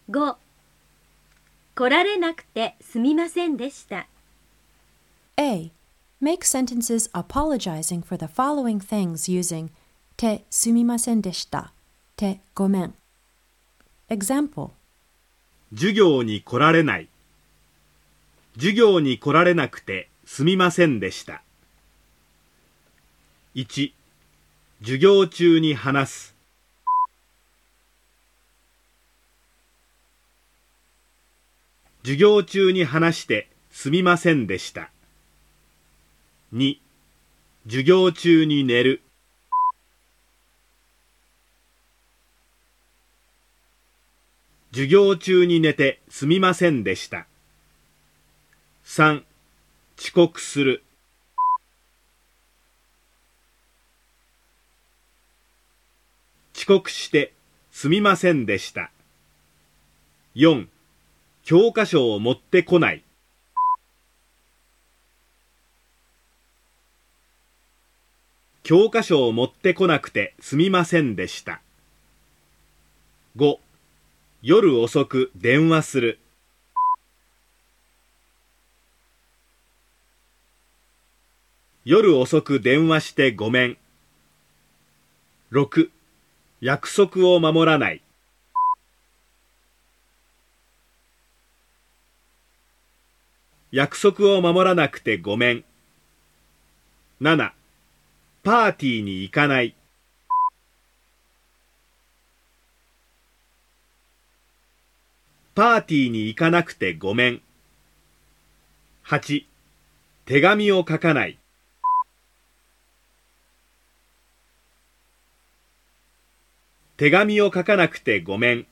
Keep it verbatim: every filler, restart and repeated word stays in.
ご、来られなくてすみませんでした。 A. Make sentences apologizing for the following things using てすみませんでしたてごめん。Example: 授業に来られない。授業に来られなくてすみませんでした。いち、授業中に話す。授業中に話してすみませんでした。に、授業中に寝る。授業中に寝てすみませんでした。さん、遅刻する。遅刻してすみませんでした。よん、教科書を持ってこない。教科書を持ってこなくてすみませんでした。ご、夜遅く電話する。夜遅く電話してごめん。ろく、約束を守らない。約束を守らなくてごめん。なな、パーティーに行かない。パーティーに行かなくてごめん。はち、手紙を書かない。手紙を書かなくてごめん。